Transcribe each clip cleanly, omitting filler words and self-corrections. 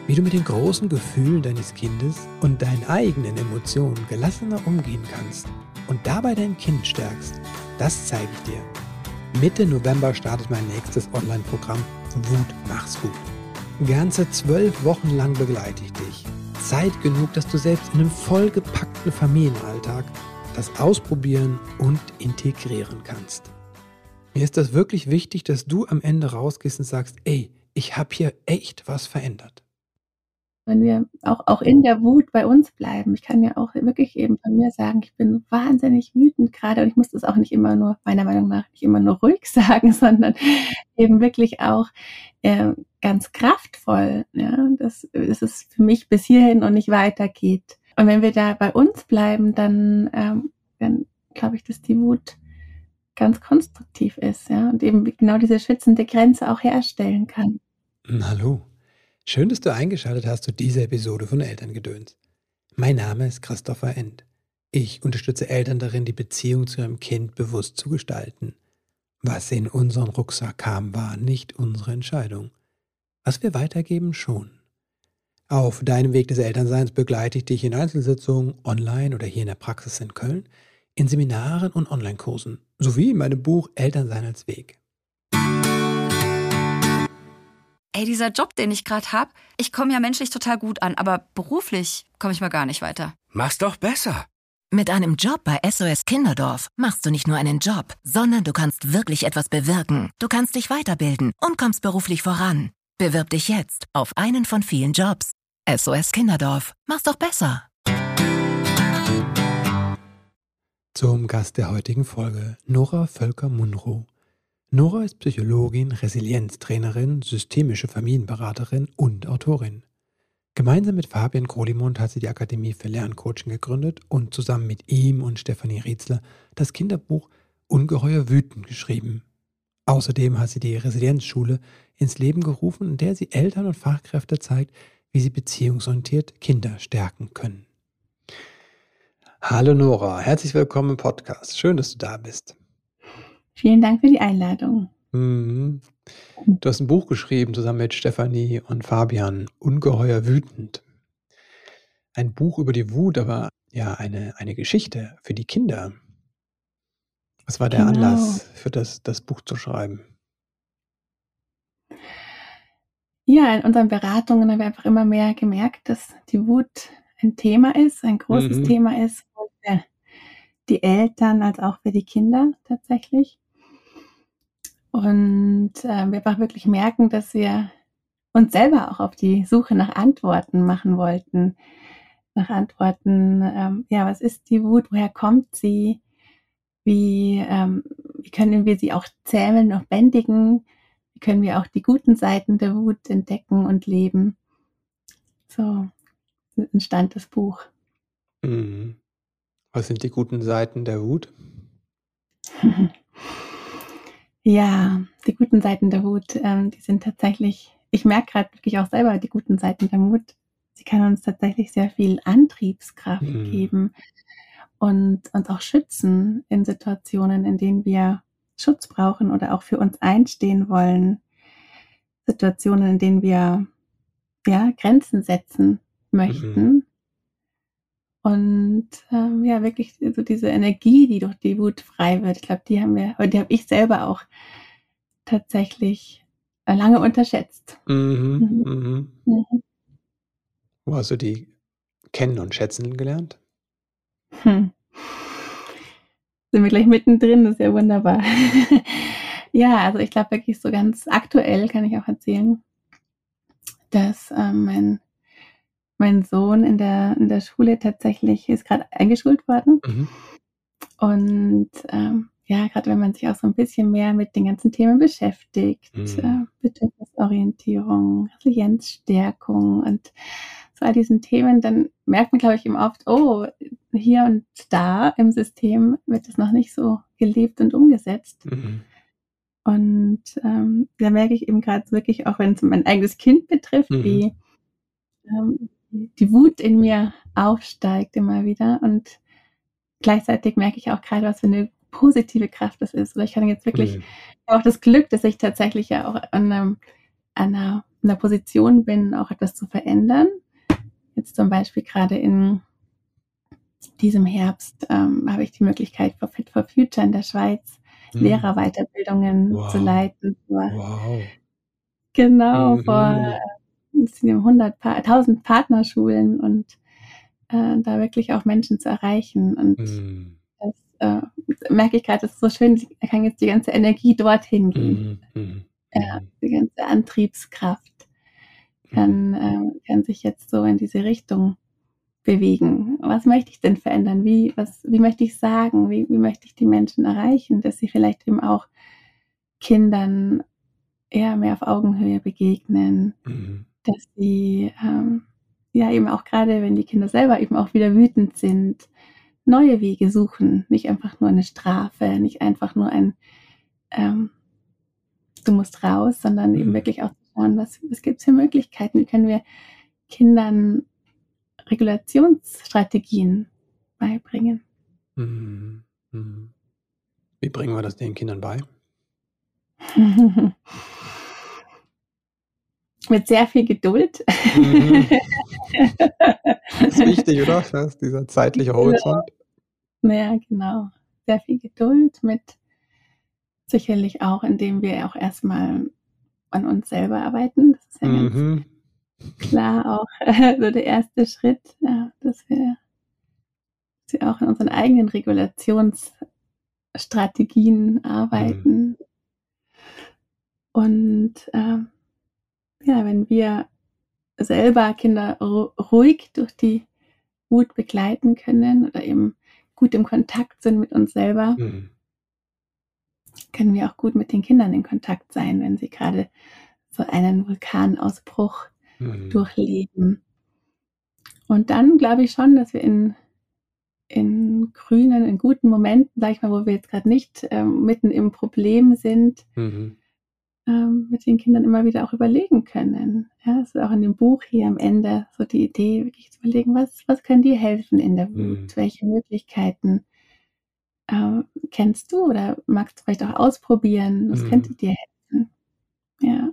wie du mit den großen Gefühlen deines Kindes und deinen eigenen Emotionen gelassener umgehen kannst und dabei dein Kind stärkst, das zeige ich dir. Mitte November startet mein nächstes Online-Programm Wut mach's gut. Ganze 12 Wochen lang begleite ich dich. Zeit genug, dass du selbst in einem vollgepackten Familienalltag das ausprobieren und integrieren kannst. Mir ist das wirklich wichtig, dass du am Ende rausgehst und sagst, ey, ich habe hier echt was verändert. Wenn wir auch in der Wut bei uns bleiben. Ich kann ja auch wirklich eben von mir sagen, ich bin wahnsinnig wütend gerade und ich muss das auch nicht immer nur, meiner Meinung nach, nicht immer nur ruhig sagen, sondern eben wirklich auch ganz kraftvoll, ja, dass es für mich bis hierhin und nicht weitergeht. Und wenn wir da bei uns bleiben, dann glaube ich, dass die Wut ganz konstruktiv ist, ja, und eben genau diese schützende Grenze auch herstellen kann. Hallo, schön, dass du eingeschaltet hast zu dieser Episode von Elterngedöns. Mein Name ist Christopher End. Ich unterstütze Eltern darin, die Beziehung zu ihrem Kind bewusst zu gestalten. Was in unseren Rucksack kam, war nicht unsere Entscheidung. Was wir weitergeben, schon. Auf deinem Weg des Elternseins begleite ich dich in Einzelsitzungen, online oder hier in der Praxis in Köln, in Seminaren und Online-Kursen, sowie in meinem Buch Elternsein als Weg. Ey, dieser Job, den ich gerade habe, ich komme ja menschlich total gut an, aber beruflich komme ich mal gar nicht weiter. Mach's doch besser. Mit einem Job bei SOS Kinderdorf machst du nicht nur einen Job, sondern du kannst wirklich etwas bewirken. Du kannst dich weiterbilden und kommst beruflich voran. Bewirb dich jetzt auf einen von vielen Jobs. SOS Kinderdorf, mach's doch besser. Zum Gast der heutigen Folge, Nora Völker-Munroe. Nora ist Psychologin, Resilienztrainerin, systemische Familienberaterin und Autorin. Gemeinsam mit Fabian Grolimund hat sie die Akademie für Lerncoaching gegründet und zusammen mit ihm und Stefanie Rietzler das Kinderbuch Ungeheuer wütend geschrieben. Außerdem hat sie die Resilienzschule ins Leben gerufen, in der sie Eltern und Fachkräfte zeigt, wie sie beziehungsorientiert Kinder stärken können. Hallo Nora, herzlich willkommen im Podcast. Schön, dass du da bist. Vielen Dank für die Einladung. Du hast ein Buch geschrieben zusammen mit Stefanie und Fabian, Ungeheuer wütend. Ein Buch über die Wut, aber ja, eine Geschichte für die Kinder. Was war der Anlass für das Buch zu schreiben? Ja, in unseren Beratungen haben wir einfach immer mehr gemerkt, dass die Wut ein Thema ist, ein großes Thema ist, für die Eltern als auch für die Kinder tatsächlich. Und wir einfach wirklich merken, dass wir uns selber auch auf die Suche nach Antworten machen wollten. Nach Antworten, was ist die Wut, woher kommt sie, wie können wir sie auch zähmen, noch bändigen, wie können wir auch die guten Seiten der Wut entdecken und leben. So entstand das Buch. Was sind die guten Seiten der Wut? Ja, die guten Seiten der Wut, die sind tatsächlich, ich merke gerade wirklich auch selber die guten Seiten der Wut. Sie kann uns tatsächlich sehr viel Antriebskraft geben und uns auch schützen in Situationen, in denen wir Schutz brauchen oder auch für uns einstehen wollen. Situationen, in denen wir Grenzen setzen möchten. Und wirklich so diese Energie, die durch die Wut frei wird, ich glaube, die habe ich selber auch tatsächlich lange unterschätzt. Wo hast du die kennen und schätzen gelernt? Sind wir gleich mittendrin, das ist ja wunderbar. Ja, also ich glaube wirklich so ganz aktuell kann ich auch erzählen, dass mein Sohn in der Schule tatsächlich ist gerade eingeschult worden. Und gerade wenn man sich auch so ein bisschen mehr mit den ganzen Themen beschäftigt, Bedürfnisorientierung, Resilienzstärkung und so all diesen Themen, dann merkt man, glaube ich, eben oft, oh, hier und da im System wird es noch nicht so gelebt und umgesetzt. Und da merke ich eben gerade wirklich, auch wenn es mein eigenes Kind betrifft, wie die Wut in mir aufsteigt immer wieder. Und gleichzeitig merke ich auch gerade, was für eine positive Kraft das ist. Oder ich kann jetzt wirklich auch das Glück, dass ich tatsächlich ja auch an einer in der Position bin, auch etwas zu verändern. Jetzt zum Beispiel gerade in diesem Herbst habe ich die Möglichkeit, für Fit for Future in der Schweiz Lehrerweiterbildungen zu leiten. Genau, vor 1000 Partnerschulen und da wirklich auch Menschen zu erreichen. Und das merke ich gerade, das ist so schön, ich kann jetzt die ganze Energie dorthin gehen. Die ganze Antriebskraft kann sich jetzt so in diese Richtung bewegen. Was möchte ich denn verändern? Wie möchte ich sagen? Wie möchte ich die Menschen erreichen, dass sie vielleicht eben auch Kindern eher mehr auf Augenhöhe begegnen, dass sie eben auch gerade, wenn die Kinder selber eben auch wieder wütend sind, neue Wege suchen, nicht einfach nur eine Strafe, nicht einfach nur ein du musst raus, sondern eben wirklich auch schauen, was gibt es für Möglichkeiten, wie können wir Kindern Regulationsstrategien beibringen. Wie bringen wir das den Kindern bei? Mit sehr viel Geduld. Das ist wichtig, oder? Das ist dieser zeitliche Horizont. Ja, genau. Sehr viel Geduld mit sicherlich auch, indem wir auch erstmal an uns selber arbeiten. Das ist ja ganz klar auch so der erste Schritt, dass wir auch in unseren eigenen Regulationsstrategien arbeiten. Und wenn wir selber Kinder ruhig durch die Wut begleiten können oder eben gut im Kontakt sind mit uns selber, können wir auch gut mit den Kindern in Kontakt sein, wenn sie gerade so einen Vulkanausbruch durchleben. Und dann glaube ich schon, dass wir in guten Momenten, sag ich mal, wo wir jetzt gerade nicht mitten im Problem sind, mit den Kindern immer wieder auch überlegen können. Ja, das ist auch in dem Buch hier am Ende so die Idee, wirklich zu überlegen, was kann dir helfen in der Wut? Welche Möglichkeiten kennst du oder magst du vielleicht auch ausprobieren? Was könnte dir helfen? Ja.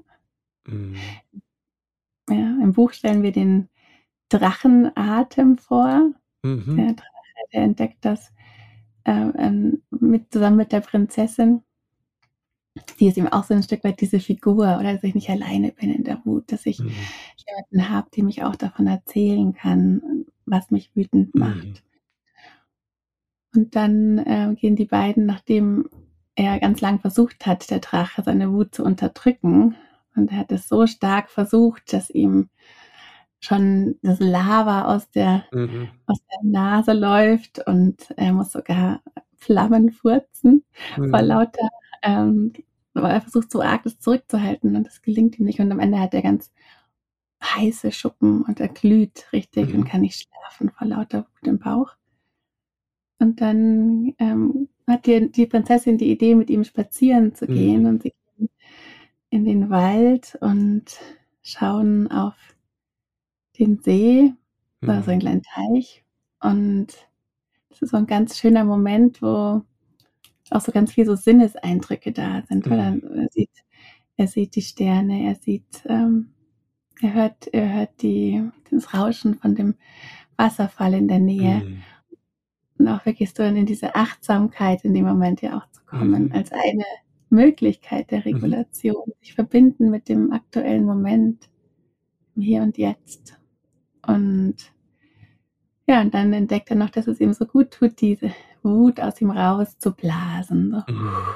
Ja, im Buch stellen wir den Drachenatem vor. Der Drache, der entdeckt das zusammen mit der Prinzessin. Die ist eben auch so ein Stück weit diese Figur, oder dass ich nicht alleine bin in der Wut, dass ich jemanden habe, der mich auch davon erzählen kann, was mich wütend macht. Und dann gehen die beiden, nachdem er ganz lang versucht hat, der Drache, seine Wut zu unterdrücken, und er hat es so stark versucht, dass ihm schon das Lava aus der Nase läuft und er muss sogar Flammen furzen vor lauter, aber er versucht so arg, das zurückzuhalten und das gelingt ihm nicht. Und am Ende hat er ganz heiße Schuppen und er glüht richtig und kann nicht schlafen vor lauter Wut im Bauch. Und dann hat die Prinzessin die Idee, mit ihm spazieren zu gehen und sie gehen in den Wald und schauen auf den See, so ein kleiner Teich. Und das ist so ein ganz schöner Moment, wo auch so ganz viel so Sinneseindrücke da sind, weil er sieht die Sterne, er hört das Rauschen von dem Wasserfall in der Nähe und auch wirklich so in diese Achtsamkeit in dem Moment ja auch zu kommen, als eine Möglichkeit der Regulation, sich verbinden mit dem aktuellen Moment, im Hier und Jetzt. Und ja, und dann entdeckt er noch, dass es ihm so gut tut, diese Wut aus ihm rauszublasen. So.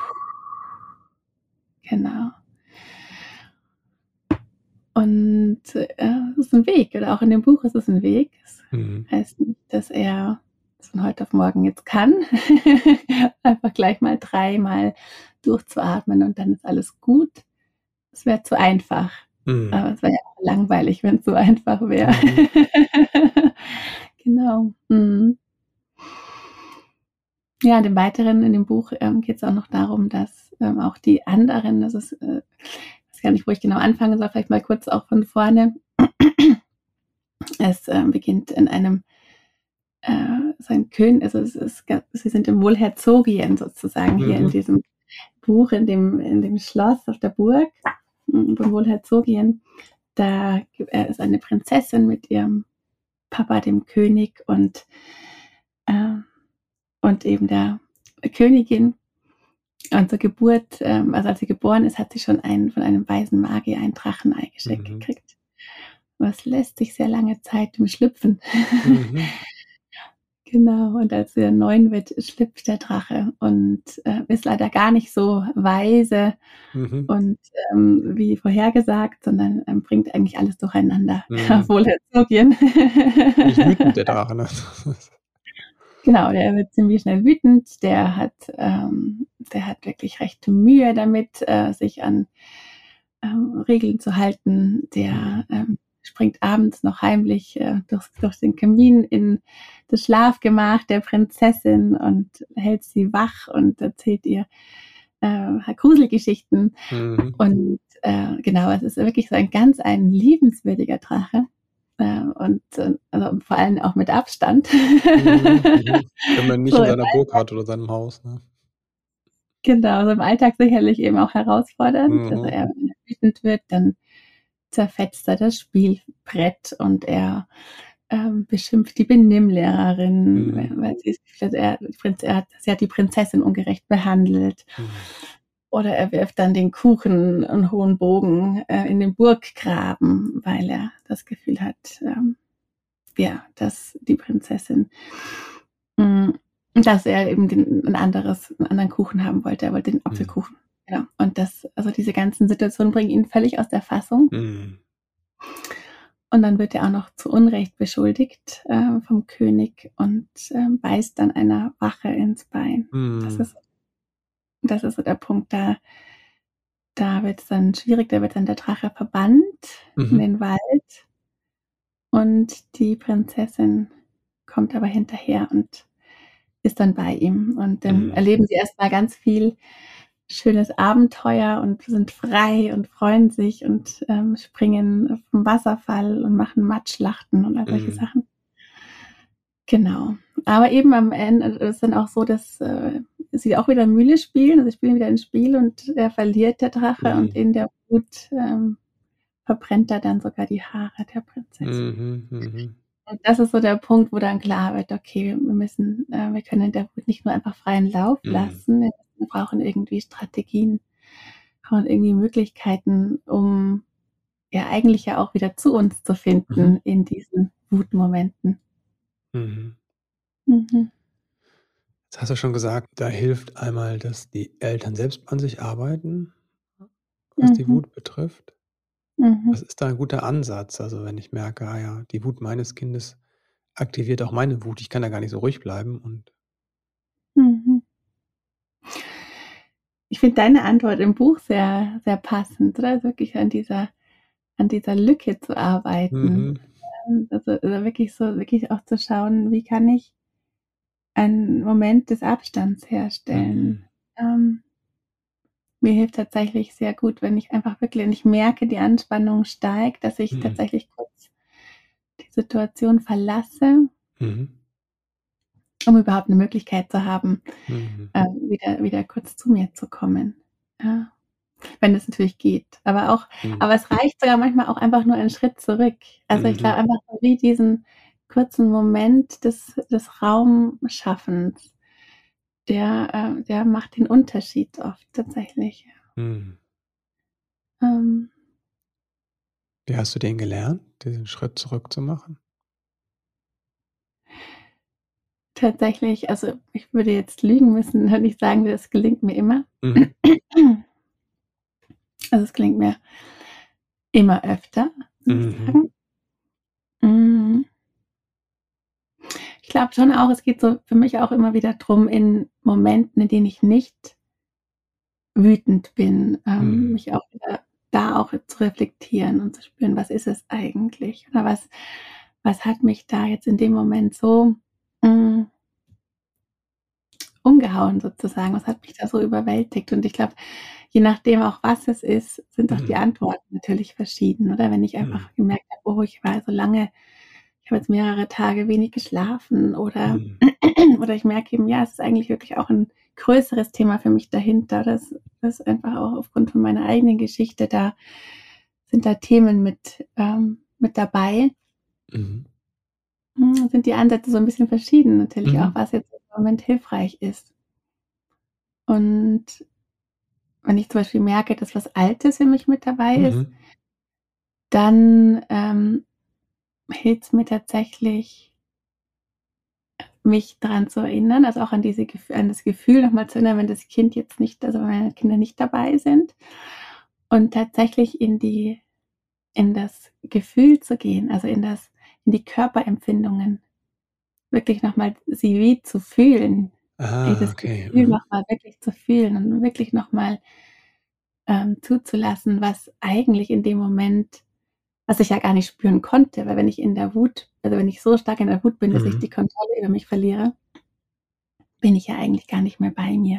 Genau. Und es ist ein Weg, oder auch in dem Buch ist es ein Weg. Das heißt nicht, dass er es von heute auf morgen jetzt kann. Einfach gleich mal 3-mal durchzuatmen und dann ist alles gut. Es wäre zu einfach. Aber es wäre ja auch langweilig, wenn es so einfach wäre. Genau. Ja, im Weiteren in dem Buch geht es auch noch darum, dass auch die anderen, das ist, ich weiß gar nicht, wo ich genau anfangen soll, vielleicht mal kurz auch von vorne. Es beginnt in einem sein König, also sie sind im Wohlherzogien sozusagen hier in diesem Buch, in dem Schloss auf der Burg, von Wohlherzogien. da ist eine Prinzessin mit ihrem Papa, dem König, und eben der Königin. Und zur Geburt, also als sie geboren ist, hat sie schon von einem weisen Magier ein Drachenei geschenkt gekriegt. Aber es lässt sich sehr lange Zeit im Schlüpfen. Genau, und als sie 9 wird, schlüpft der Drache und ist leider gar nicht so weise und wie vorhergesagt, sondern bringt eigentlich alles durcheinander, obwohl er Zugien. Nicht wütend, der Drache, ne? Genau, der wird ziemlich schnell wütend. Der hat wirklich recht Mühe damit, sich an Regeln zu halten. Der springt abends noch heimlich durch den Kamin in das Schlafgemach der Prinzessin und hält sie wach und erzählt ihr Gruselgeschichten. Und genau, es ist wirklich so ein liebenswürdiger Drache. Und also vor allem auch mit Abstand. Wenn man nicht in seiner Burg hat oder seinem Haus. Ne? Genau, so im Alltag sicherlich eben auch herausfordernd. Also wenn er wütend wird, dann zerfetzt er das Spielbrett und er beschimpft die Benimmlehrerin, weil sie hat die Prinzessin ungerecht behandelt. Oder er wirft dann den Kuchen und hohen Bogen in den Burggraben, weil er das Gefühl hat, dass die Prinzessin, dass er eben einen anderen Kuchen haben wollte. Er wollte den Apfelkuchen. Ja. Und also diese ganzen Situationen bringen ihn völlig aus der Fassung. Und dann wird er auch noch zu Unrecht beschuldigt vom König und beißt dann einer Wache ins Bein. Das ist so der Punkt, da wird es dann schwierig, da wird dann der Drache verbannt in den Wald und die Prinzessin kommt aber hinterher und ist dann bei ihm und dann erleben sie erstmal ganz viel schönes Abenteuer und sind frei und freuen sich und springen vom Wasserfall und machen Matschlachten und all solche Sachen. Genau. Aber eben am Ende ist es dann auch so, dass sie auch wieder Mühle spielen, also sie spielen wieder ein Spiel und er verliert, der Drache, und in der Wut verbrennt er dann sogar die Haare der Prinzessin. Und das ist so der Punkt, wo dann klar wird, okay, wir können in der Wut nicht nur einfach freien Lauf lassen, wir brauchen irgendwie Strategien, brauchen irgendwie Möglichkeiten, um eigentlich ja auch wieder zu uns zu finden in diesen Wutmomenten. Jetzt hast du schon gesagt, da hilft einmal, dass die Eltern selbst an sich arbeiten, was die Wut betrifft. Was ist da ein guter Ansatz? Also wenn ich merke, die Wut meines Kindes aktiviert auch meine Wut, ich kann da gar nicht so ruhig bleiben. Und ich finde deine Antwort im Buch sehr, sehr passend, oder? Also wirklich an dieser Lücke zu arbeiten. Also wirklich auch zu schauen, wie kann ich einen Moment des Abstands herstellen. Mir hilft tatsächlich sehr gut, wenn ich einfach wirklich, und ich merke, die Anspannung steigt, dass ich tatsächlich kurz die Situation verlasse, um überhaupt eine Möglichkeit zu haben, wieder kurz zu mir zu kommen. Ja. Wenn es natürlich geht. Aber es reicht sogar manchmal auch einfach nur einen Schritt zurück. Also ich glaube einfach wie diesen kurzen Moment des Raumschaffens, der macht den Unterschied oft tatsächlich. Wie hast du den gelernt, diesen Schritt zurück zu machen? Tatsächlich, also ich würde jetzt lügen müssen, wenn ich sagen würde, es gelingt mir immer. Also es gelingt mir immer öfter, muss ich sagen. Ich glaube schon auch, es geht so für mich auch immer wieder drum, in Momenten, in denen ich nicht wütend bin, mich auch wieder da auch zu reflektieren und zu spüren, was ist es eigentlich? Oder was hat mich da jetzt in dem Moment so umgehauen sozusagen? Was hat mich da so überwältigt? Und ich glaube, je nachdem auch, was es ist, sind auch die Antworten natürlich verschieden. Oder wenn ich einfach gemerkt habe, ich war so lange, ich habe jetzt mehrere Tage wenig geschlafen oder ich merke eben, es ist eigentlich wirklich auch ein größeres Thema für mich dahinter, dass einfach auch aufgrund von meiner eigenen Geschichte da sind da Themen mit dabei. Sind die Ansätze so ein bisschen verschieden natürlich auch, was jetzt im Moment hilfreich ist. Und wenn ich zum Beispiel merke, dass was Altes für mich mit dabei ist, dann hilft es mir tatsächlich, mich daran zu erinnern, also auch an das Gefühl nochmal zu erinnern, wenn das Kind jetzt nicht, also wenn meine Kinder nicht dabei sind, und tatsächlich in das Gefühl zu gehen, also in die Körperempfindungen, wirklich nochmal sie wie zu fühlen, das Okay. Gefühl nochmal wirklich zu fühlen und wirklich nochmal zuzulassen, was eigentlich in dem Moment, was ich ja gar nicht spüren konnte, weil wenn ich so stark in der Wut bin, dass ich die Kontrolle über mich verliere, bin ich ja eigentlich gar nicht mehr bei mir.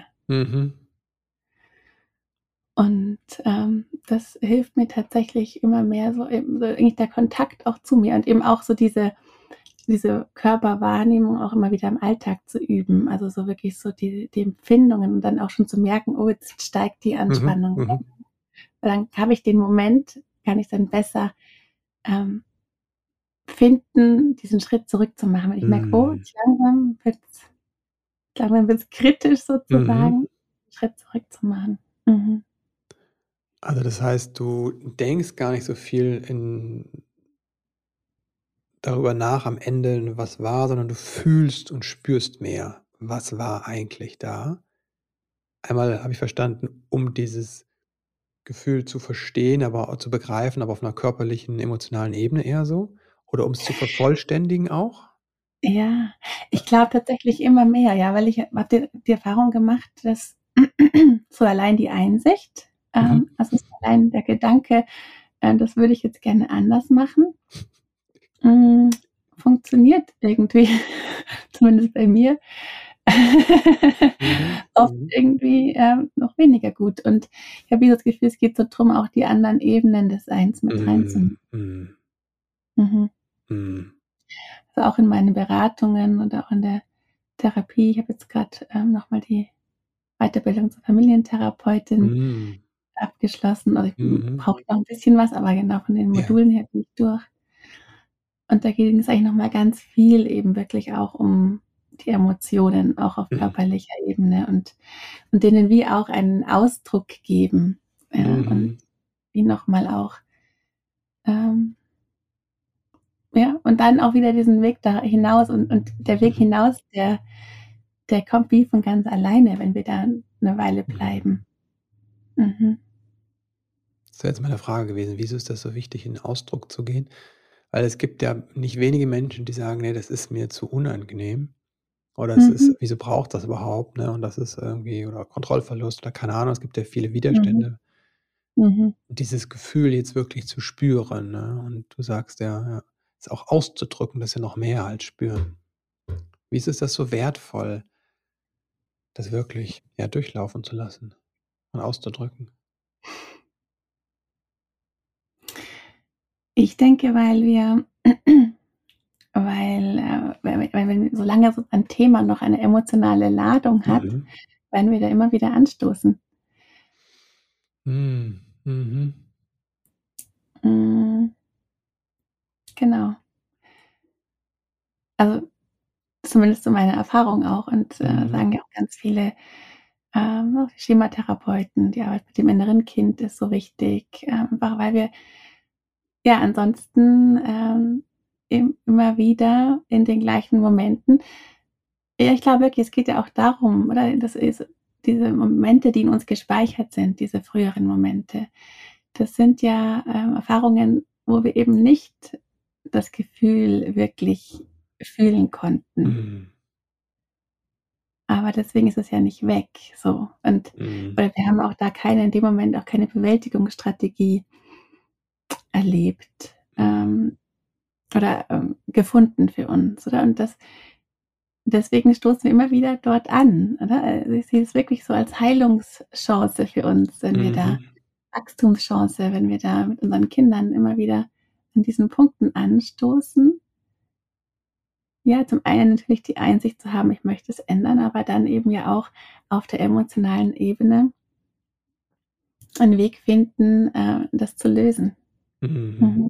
Und das hilft mir tatsächlich immer mehr, so irgendwie der Kontakt auch zu mir und eben auch so diese Körperwahrnehmung auch immer wieder im Alltag zu üben. Also so wirklich so die Empfindungen und dann auch schon zu merken, oh, jetzt steigt die Anspannung. Dann habe ich den Moment, kann ich dann besser finden, diesen Schritt zurückzumachen. Wenn ich merke, oh, langsam wird's kritisch sozusagen, einen Schritt zurückzumachen. Also das heißt, du denkst gar nicht so viel darüber nach am Ende, was war, sondern du fühlst und spürst mehr, was war eigentlich da. Einmal habe ich verstanden, um dieses Gefühl zu verstehen, aber auch zu begreifen, aber auf einer körperlichen, emotionalen Ebene eher so? Oder um es zu vervollständigen auch? Ja, ich glaube tatsächlich immer mehr, ja, weil ich habe die Erfahrung gemacht, dass so allein die Einsicht, also allein der Gedanke, das würde ich jetzt gerne anders machen, funktioniert irgendwie, zumindest bei mir, oft irgendwie noch weniger gut. Und ich habe das Gefühl, es geht so drum, auch die anderen Ebenen des Seins mit reinzunehmen. Also auch in meinen Beratungen und auch in der Therapie. Ich habe jetzt gerade nochmal die Weiterbildung zur Familientherapeutin abgeschlossen. Also ich brauche noch ein bisschen was, aber genau von den Modulen her bin ich durch. Und da ging es eigentlich nochmal ganz viel eben wirklich auch um die Emotionen, auch auf körperlicher Ebene und denen wie auch einen Ausdruck geben. Und wie nochmal auch, und dann auch wieder diesen Weg da hinaus und der Weg hinaus, der kommt wie von ganz alleine, wenn wir da eine Weile bleiben. Das wäre jetzt meine Frage gewesen, wieso ist das so wichtig, in Ausdruck zu gehen? Weil es gibt ja nicht wenige Menschen, die sagen: „Ne, das ist mir zu unangenehm." Oder es ist wieso braucht das überhaupt, ne? Und das ist irgendwie oder Kontrollverlust oder keine Ahnung, es gibt ja viele Widerstände. Dieses Gefühl jetzt wirklich zu spüren, ne? Und du sagst ja, es auch auszudrücken, das ist ja noch mehr als spüren. Wieso ist das so wertvoll, das wirklich, durchlaufen zu lassen und auszudrücken? Ich denke, wenn solange so ein Thema noch eine emotionale Ladung hat, werden wir da immer wieder anstoßen. Genau. Also zumindest so meine Erfahrung auch und sagen ja auch ganz viele Schematherapeuten, die Arbeit mit dem inneren Kind ist so wichtig, einfach weil wir ansonsten immer wieder in den gleichen Momenten, ich glaube wirklich, es geht ja auch darum, oder das ist diese Momente, die in uns gespeichert sind, diese früheren Momente, das sind ja Erfahrungen, wo wir eben nicht das Gefühl wirklich fühlen konnten. Aber deswegen ist es ja nicht weg, so. Und weil wir haben auch da in dem Moment auch keine Bewältigungsstrategie erlebt, oder gefunden für uns, oder? Und deswegen stoßen wir immer wieder dort an, oder? Also ich sehe es wirklich so als Heilungschance für uns, wenn wir da Wachstumschance, wenn wir da mit unseren Kindern immer wieder an diesen Punkten anstoßen. Ja, zum einen natürlich die Einsicht zu haben, ich möchte es ändern, aber dann eben ja auch auf der emotionalen Ebene einen Weg finden, das zu lösen. Mhm. Mhm.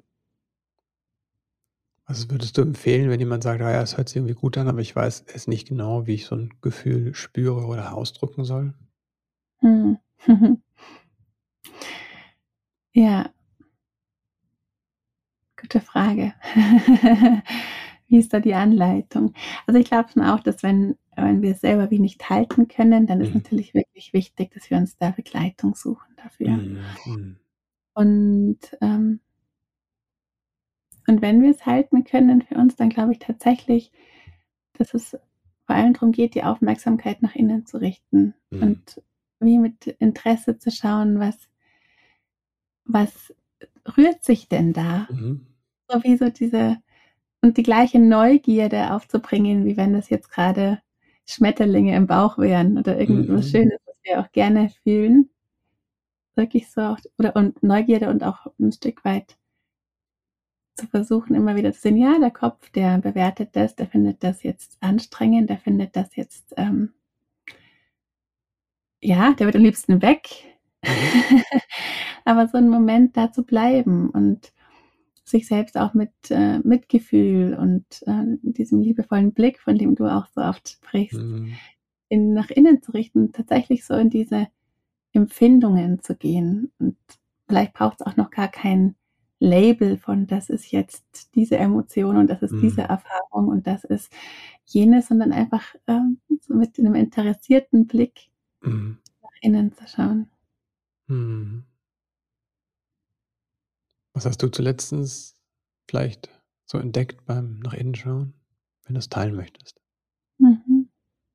Was würdest du empfehlen, wenn jemand sagt: „Ah ja, es hört sich irgendwie gut an, aber ich weiß es nicht genau, wie ich so 'n Gefühl spüre oder ausdrücken soll?“ Mhm. Ja, gute Frage. Wie ist da die Anleitung? Also, ich glaube schon auch, dass wenn wir es selber wie nicht halten können, dann ist Mhm. natürlich wirklich wichtig, dass wir uns da Begleitung suchen dafür. Mhm. Mhm. Und, und wenn wir es halten können für uns, dann glaube ich tatsächlich, dass es vor allem darum geht, die Aufmerksamkeit nach innen zu richten Mhm. und wie mit Interesse zu schauen, was rührt sich denn da? Mhm. So wie so diese und die gleiche Neugierde aufzubringen, wie wenn das jetzt grade Schmetterlinge im Bauch wären oder irgendwas Mhm. Schönes, was wir auch gerne fühlen. Wirklich so auch oder und Neugierde und auch 'n Stück weit zu versuchen, immer wieder zu sehen, ja, der Kopf, der bewertet das, der findet das jetzt anstrengend, der findet das jetzt, ja, der wird am liebsten weg. Mhm. Aber so 'n Moment da zu bleiben und sich selbst auch mit, Mitgefühl und, diesem liebevollen Blick, von dem du auch so oft sprichst, Mhm. nach innen zu richten, tatsächlich so in diese Empfindungen zu gehen. Und vielleicht braucht's auch noch gar kein Label von: „Das ist jetzt diese Emotion und das ist diese Mhm. Erfahrung und das ist jenes“, sondern einfach, so mit 'nem interessierten Blick Mhm. nach innen zu schauen. Mhm. Was hast du zuletztens vielleicht so entdeckt beim nach innen schauen, wenn du's teilen möchtest? Mhm.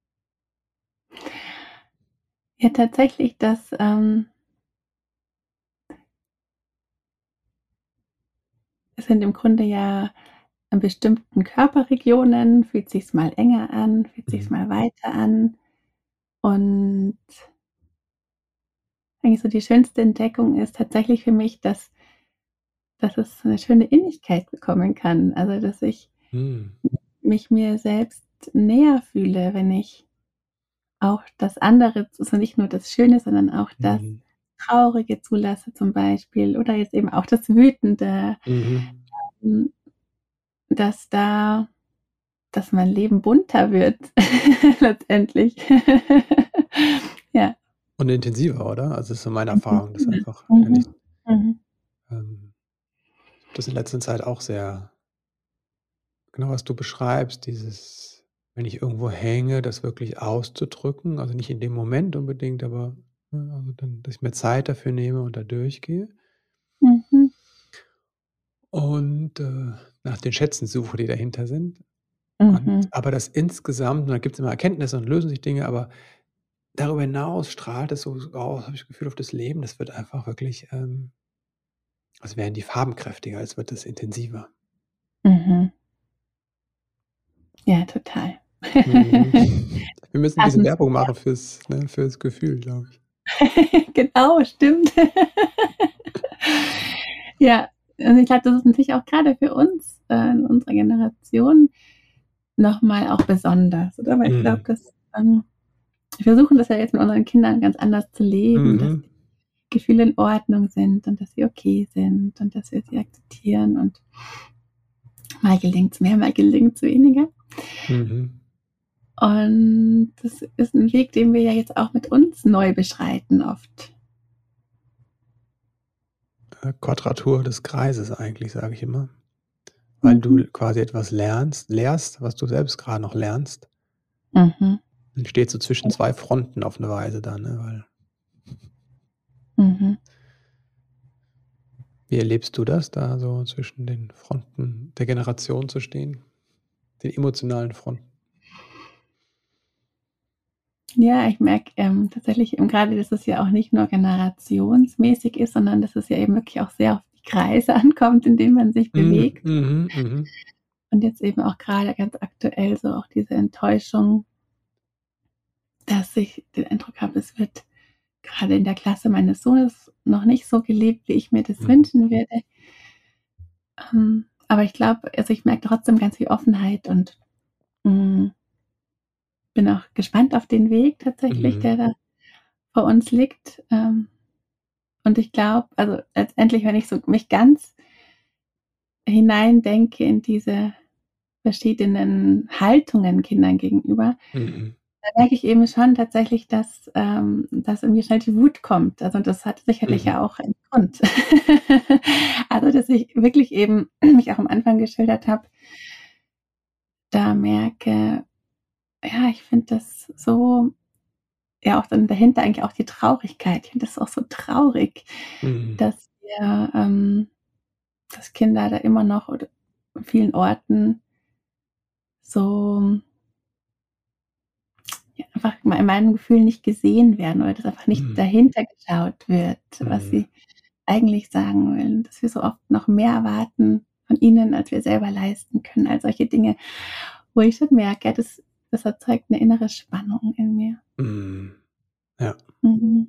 Ja, tatsächlich, dass, es sind im Grunde ja an bestimmten Körperregionen fühlt sich's mal enger an, fühlt sich's Mhm. mal weiter an. Und eigentlich so die schönste Entdeckung ist tatsächlich für mich, dass es so 'ne schöne Innigkeit bekommen kann. Also, dass ich Mhm. mich mir selbst näher fühle, wenn ich auch das andere, also nicht nur das Schöne, sondern auch das Mhm. Traurige zulasse zum Beispiel oder jetzt eben auch das Wütende, Mhm. hm, dass da dass mein Leben bunter wird letztendlich. Ja, Und intensiver, oder? Also, das ist so meine Erfahrung, dass intensiver. einfach, wenn ich Mhm. Mhm. ähm, ich habe das in letzter Zeit auch sehr genau, was du beschreibst, dieses, wenn ich irgendwo hänge, das wirklich auszudrücken, also nicht in dem Moment unbedingt, aber, ne, also dann, dass ich mir Zeit dafür nehme und da durchgehe Mhm. und, nach den Schätzen suche, die dahinter sind. Und Mhm. aber das insgesamt, und da gibt's immer Erkenntnisse und lösen sich Dinge, aber darüber hinaus strahlt es so aus, habe ich das Gefühl, auf das Leben, das wird einfach wirklich, als wären die Farben kräftiger, als wird es intensiver. Mhm. Ja, total. Mhm. Wir müssen 'n bisschen Passend Werbung zum machen fürs Gefühl, glaube ich. Genau, stimmt. Ja, und ich glaube, das ist natürlich auch grade für uns, in unserer Generation noch mal auch besonders, oder? Weil ich glaube, Mhm. dass, wir versuchen das ja jetzt mit unseren Kindern ganz anders zu leben, dass Mhm. die Gefühle in Ordnung sind und dass sie okay sind und dass wir sie akzeptieren und mal gelingt's mehr, mal gelingt's weniger. Mhm. Und das ist 'n Weg, den wir ja jetzt auch mit uns neu beschreiten oft. Quadratur des Kreises eigentlich, sage ich immer, weil Mhm. du quasi etwas lehrst, was du selbst grade noch lernst. Mhm. Und stehst so zwischen 2 Fronten auf 'ne Weise dann, ne, weil Mhm. wie erlebst du das, da so zwischen den Fronten der Generation zu stehen, den emotionalen Fronten? Ja, ich merke, tatsächlich eben grade, dass es ja auch nicht nur generationsmäßig ist, sondern dass es ja eben wirklich auch sehr auf die Kreise ankommt, in denen man sich Mhm, bewegt. mhm, mhm, Und jetzt eben auch grade ganz aktuell so auch diese Enttäuschung, dass ich den Eindruck habe, es wird grade in der Klasse meines Sohnes noch nicht so gelebt, wie ich mir das mhm, wünschen würde. Aber ich glaube, also, ich merke trotzdem ganz viel Offenheit und, hm, bin auch gespannt auf den Weg tatsächlich, mhm, der da vor uns liegt. Und ich glaube, also letztendlich, wenn ich so mich ganz hineindenke in diese verschiedenen Haltungen Kindern gegenüber, Mhm. da merke ich eben schon tatsächlich, dass in mir schnell die Wut kommt. Also, das hat sicherlich Mhm. ja auch einen Grund. Also, dass ich wirklich eben, wie ich auch am Anfang geschildert habe, da merke, ja, ich finde das so, ja, auch dann dahinter eigentlich auch die Traurigkeit. Ich finde das auch so traurig, Mhm. dass dass Kinder da immer noch oder an vielen Orten so, ja, einfach in meinem Gefühl nicht gesehen werden oder dass einfach nicht Mhm. dahinter geschaut wird, was Mhm. sie eigentlich sagen wollen, dass wir so oft noch mehr erwarten von ihnen, als wir selber leisten können, all solche Dinge, wo ich schon merke, ja, das erzeugt 'ne innere Spannung in mir. Mhm. Ja, Mhm.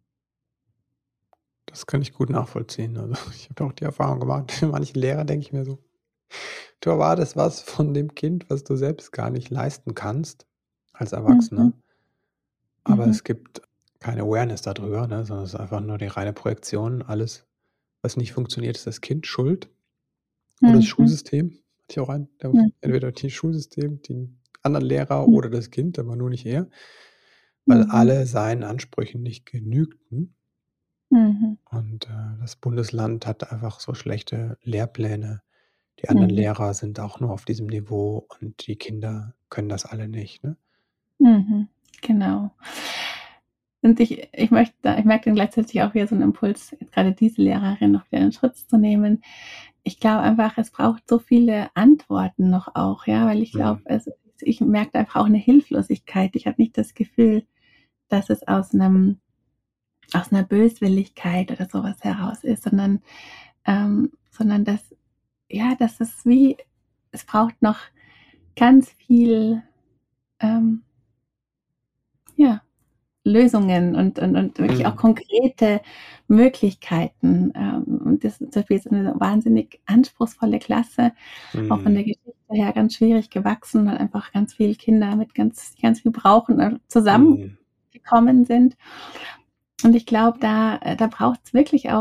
das kann ich gut nachvollziehen. Also, ich habe auch die Erfahrung gemacht, für manche Lehrer denke ich mir so: „Du erwartest was von dem Kind, was du selbst gar nicht leisten kannst als Mhm. Erwachsener." Aber Mhm. es gibt keine Awareness da drüber, ne, sondern es ist einfach nur die reine Projektion. Alles, was nicht funktioniert, ist das Kind schuld oder das Mhm. Schulsystem. Hatte ich auch einen, der Mhm. entweder die Schulsystem, die anderen Lehrer Mhm. oder das Kind, aber nur nicht er, weil Mhm. alle seinen Ansprüchen nicht genügten. Mhm. Und, das Bundesland hat einfach so schlechte Lehrpläne. Die anderen Mhm. Lehrer sind auch nur auf diesem Niveau und die Kinder können das alle nicht, ne? Mhm. Genau. Und ich merke dann gleichzeitig auch wieder so 'n Impuls, jetzt grade diese Lehrerin noch wieder in Schutz zu nehmen. Ich glaube einfach, es braucht so viele Antworten noch auch, ja, weil ich glaube, Mhm. ich merke einfach auch 'ne Hilflosigkeit. Ich habe nicht das Gefühl, dass es aus 'ner Böswilligkeit oder so was heraus ist, sondern dass, ja, dass es braucht noch ganz viel, ähm, ja, Lösungen und wirklich auch Mhm. konkrete Möglichkeiten. Und das ist zum Beispiel so 'ne wahnsinnig anspruchsvolle Klasse, auch von Mhm. der Geschichte her ganz schwierig gewachsen, weil einfach ganz viele Kinder mit ganz viel brauchen, Mhm. zusammengekommen sind. Und ich glaube, da braucht's wirklich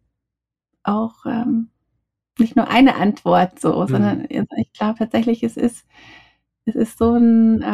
auch nicht nur eine Antwort so, Mhm. sondern ich glaube tatsächlich, es ist so 'n,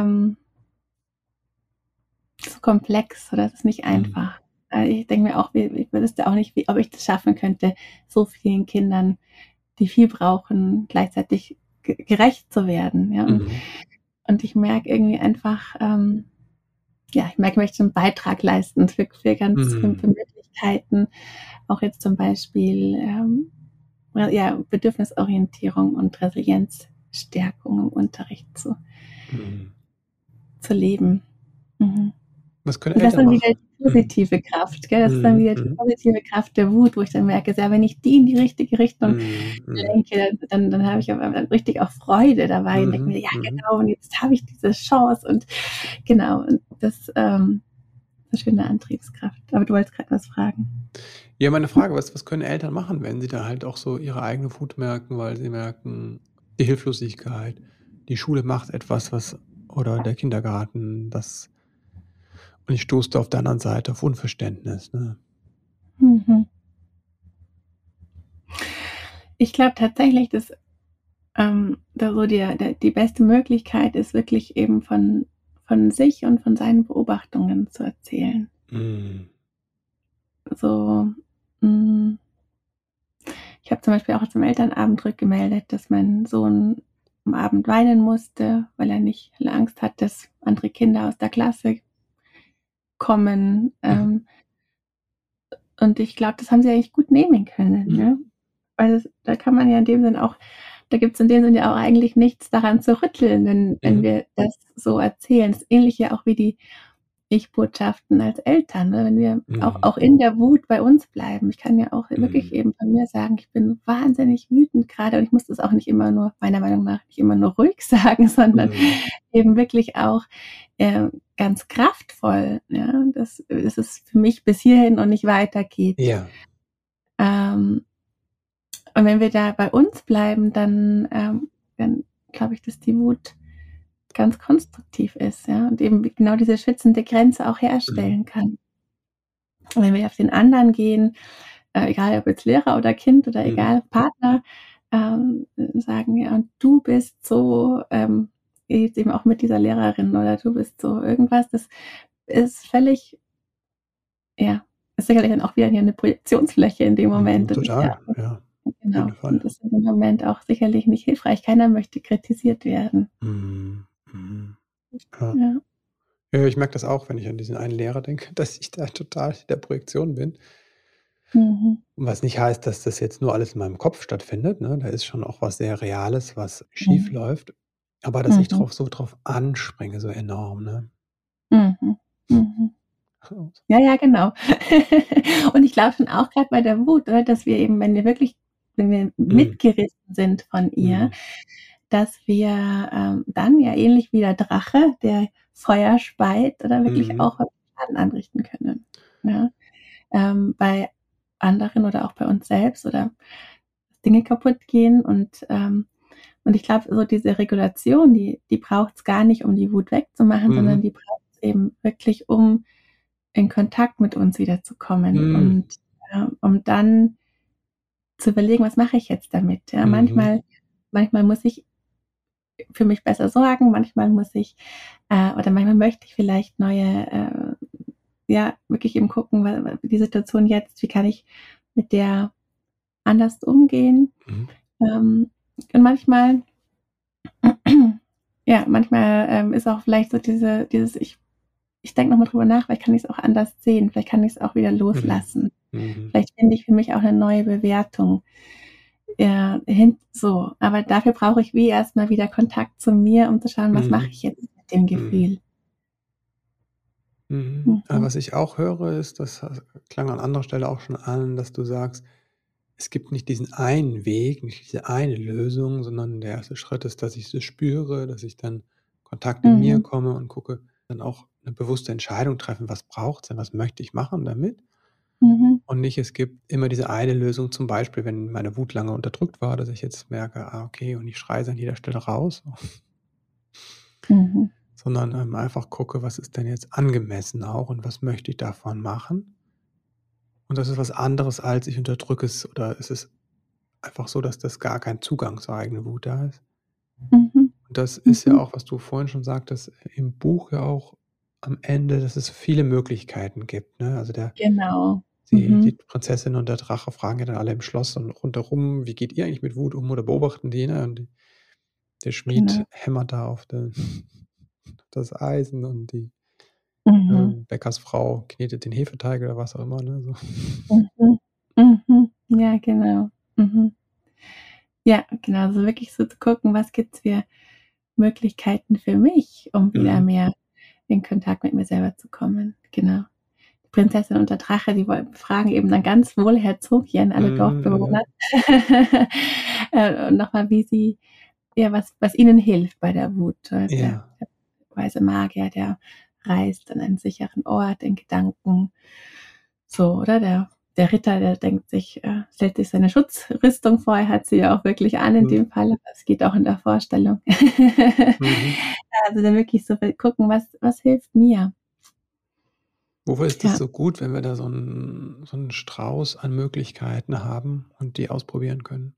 so komplex oder es ist nicht Mhm. einfach. Ich denke mir auch, wie ich wüsste auch nicht, wie ob ich das schaffen könnte, so vielen Kindern, die viel brauchen, gleichzeitig gerecht zu werden, ja. Mhm. Und ich merke irgendwie einfach, ja, ich möchte 'n Beitrag leisten für Mhm. Möglichkeiten, auch jetzt zum Beispiel, ja, Bedürfnisorientierung und Resilienzstärkung im Unterricht Mhm. zu leben. Mhm. Was können Und das ist Eltern dann wieder machen? die Mhm. positive Kraft, gell? Das ist dann Mhm. wieder die Mhm. positive Kraft der Wut, wo ich dann merke, so, ja, wenn ich die in die richtige Richtung Mhm. Mhm. lenke, dann habe ich dann richtig auch Freude dabei und denke mir: Mhm. „Ja, Mhm. genau, und jetzt habe ich diese Chance“ und genau, und das, 'ne schöne Antriebskraft. Aber du wolltest grad was fragen. Ja, meine Frage, was können Eltern machen, wenn sie da halt auch so ihre eigene Wut merken, weil sie merken, die Hilflosigkeit, die Schule macht etwas, was oder der Kindergarten, das und ich stoße da auf der anderen Seite auf Unverständnis, ne? Mhm. Ich glaube tatsächlich, dass, da so die beste Möglichkeit ist, wirklich eben von sich und von seinen Beobachtungen zu erzählen. Mhm. So, hm ich habe zum Beispiel auch zum Elternabend rückgemeldet, dass mein Sohn am Abend weinen musste, weil er Angst hat, dass andere Kinder aus der Klasse kommen. Mhm. Und ich glaube, das haben sie eigentlich gut nehmen können, Mhm. ne? Weil da kann man ja in dem Sinn auch da gibt's in dem Sinne ja auch eigentlich nichts daran zu rütteln, wenn Mhm. wir das so erzählen. Das ist ähnlich ja auch wie die Ich-Botschaften als Eltern, ne? Wenn wir Mhm. auch in der Wut bei uns bleiben. Ich kann ja auch wirklich Mhm. eben von mir sagen, ich bin wahnsinnig wütend grade und ich muss das auch nicht immer nur meiner Meinung nach nicht immer nur ruhig sagen, sondern Mhm. eben wirklich auch, ganz kraftvoll, ja, dass es für mich bis hierhin und nicht weitergeht. Ja. Ähm, und wenn wir da bei uns bleiben, dann glaube ich, dass die Wut ganz konstruktiv ist, ja, und eben genau diese schützende Grenze auch Mhm. herstellen kann. wenn wir auf den anderen gehen, egal ob jetzt Lehrer oder Kind oder egal, Partner, sagen, ja, und du bist so, jetzt eben auch mit dieser Lehrerin oder du bist so irgendwas, das ist völlig, ja, ist sicherlich dann auch wieder hier eine Projektionsfläche in dem Moment. Das ist ja, Total, ja, auf genau, jeden Fall. und das ist in dem Moment auch sicherlich nicht hilfreich. Keiner möchte kritisiert werden. Ja. Ja. Ja, ich merke das auch, wenn ich an diesen einen Lehrer denke, dass ich da total in der Projektion bin. Mhm. Was nicht heißt, dass das jetzt nur alles in meinem Kopf stattfindet, ne? Da ist schon auch was sehr Reales, was schief Mhm. läuft, aber dass ich Mhm. drauf anspringe so enorm, ne? Mhm. Mhm. Ja, ja, genau. Und ich glaube schon auch gerade bei der Wut, oder, dass wir eben, wenn wir mitgerissen sind von ihr, dass wir, dann ja ähnlich wie der Drache, der Feuer speit, oder wirklich auch Schaden anrichten können, ja? Bei anderen oder auch bei uns selbst, oder Dinge kaputtgehen, und ich glaube, so diese Regulation, die braucht's gar nicht, um die Wut wegzumachen, sondern die braucht's eben wirklich, um in Kontakt mit uns wiederzukommen und, um dann zu überlegen: „Was mache ich jetzt damit?“ Ja, manchmal muss ich für mich besser sorgen, manchmal muss ich, oder manchmal möchte ich vielleicht neue, ja, wirklich eben gucken, die Situation jetzt, wie kann ich mit der anders umgehen? Und manchmal ja, manchmal, ist auch vielleicht so dieses ich denke noch mal drüber nach, vielleicht kann ich's auch anders sehen, vielleicht kann ich's auch wieder loslassen. Vielleicht finde ich für mich auch 'ne neue Bewertung, so. Aber dafür brauche ich wie erst mal wieder Kontakt zu mir, um zu schauen, was mache ich jetzt mit dem Gefühl? Aber Mhm. was ich auch höre, ist, das klang an anderer Stelle auch schon an, dass du sagst, es gibt nicht diesen einen Weg, nicht diese eine Lösung, sondern der erste Schritt ist, dass ich es spüre, dass ich dann Kontakt in mir Mhm. komme und gucke, dann auch eine bewusste Entscheidung treffen, was braucht's denn, was möchte ich machen damit? Mhm. Und nicht, es gibt immer diese eine Lösung, zum Beispiel, wenn meine Wut lange unterdrückt war, dass ich jetzt merke, okay, und ich schreie sie an jeder Stelle raus, Mhm. sondern, einfach gucke, was ist denn jetzt angemessen auch und was möchte ich davon machen? Und das ist was anderes, als ich unterdrücke es, oder ist es einfach so, dass das gar kein Zugang zur eigenen Wut da ist? Mhm. Und das ist ja Mhm. auch, was du vorhin schon sagtest, im Buch ja auch am Ende, dass es viele Möglichkeiten gibt, ne? Also, Genau. die Mhm. Prinzessin und der Drache fragen ja dann alle im Schloss und rundherum: „Wie geht ihr eigentlich mit Wut um?" oder beobachten die, ne? Und der Schmied Genau. hämmert da auf das Eisen und die, Mhm. Bäckersfrau knetet den Hefeteig oder was auch immer, ne, so. Mhm. Mhm. Ja, genau. Mhm. Ja, genau, so wirklich so zu gucken, was gibt's für Möglichkeiten für mich, um wieder Mhm. mehr in Kontakt mit mir selber zu kommen. Genau. Die Prinzessin und der Drache, die fragen eben dann ganz wohlherzogchen alle Mhm, Dorfbewohner, mhm. noch mal, wie sie, ja, was ihnen hilft bei der Wut. Ja. Der weise Magier, der reist an einen sicheren Ort in Gedanken. So, oder? Der Ritter, der denkt sich, stellt sich seine Schutzrüstung vor. Er hat sie ja auch wirklich an in Mhm. dem Fall, aber es geht auch in der Vorstellung. Mhm. Also, dann wirklich so gucken, was hilft mir? Wofür ist das Ja, so gut, wenn wir da so 'n Strauß an Möglichkeiten haben und die ausprobieren können?